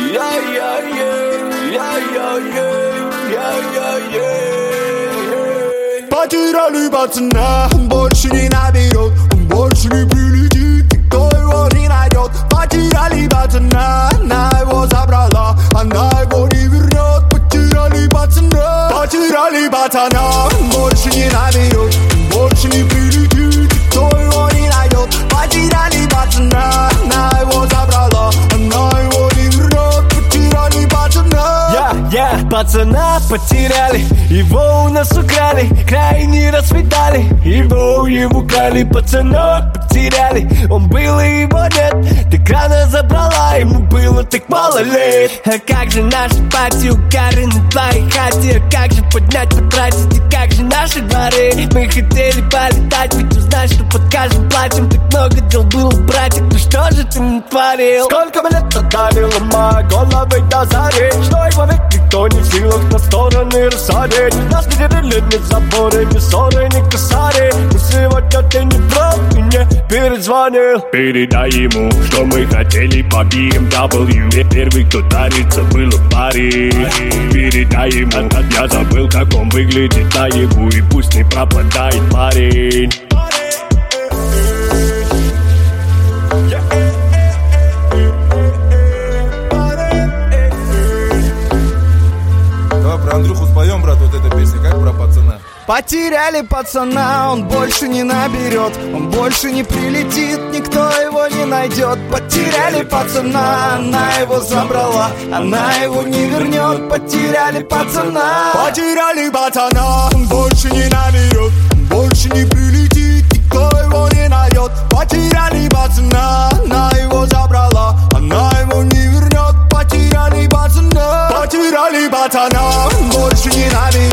Потеряли пацана, он больше не наберет, он больше не прилетит, никто его не найдет. Потеряли пацана, она его забрала, она его не вернет. Потеряли пацана, он больше не наберет, он больше не прилетит, никто его не найдет. Потеряли пацана, она его забрала, она его не вернет. Потеряли пацана, пацана потеряли, его у нас украли, край не расцветали, его украли, пацана потеряли, он был и его нет, так рано забрала, ему было так мало лет. А как же наши пати укарены в твоей хате, а как же поднять, потратить, и как же наши дворы? Мы хотели полетать, ведь узнать, что под каждым платьем так много дел было, братик, ну что же ты натворил? Сколько мы лет отдали, ломая головы до зари, что его ведь никто не в силах на стороны рассадить. Нас не делили ни заборы, ни ссоры, ни косари, но сегодня ты не прав, и мне перезвонил. Передай ему, что мы хотели по BMW. Первый, кто дарится, был парень. Передай ему, я забыл, как он выглядит наяву, и пусть не пропадает парень. Давай про Андрюху споем, брат, вот эта песня, как про пацана. потеряли пацана, он больше не наберет, он больше не прилетит, никто его не найдет. Потеряли пацана, она его забрала, она его не вернет. Потеряли пацана, он больше не наберет, он больше не прилетит, никто его не найдет. Потеряли пацана, она его забрала, она его не вернет. Потеряли пацана, он больше не наберет.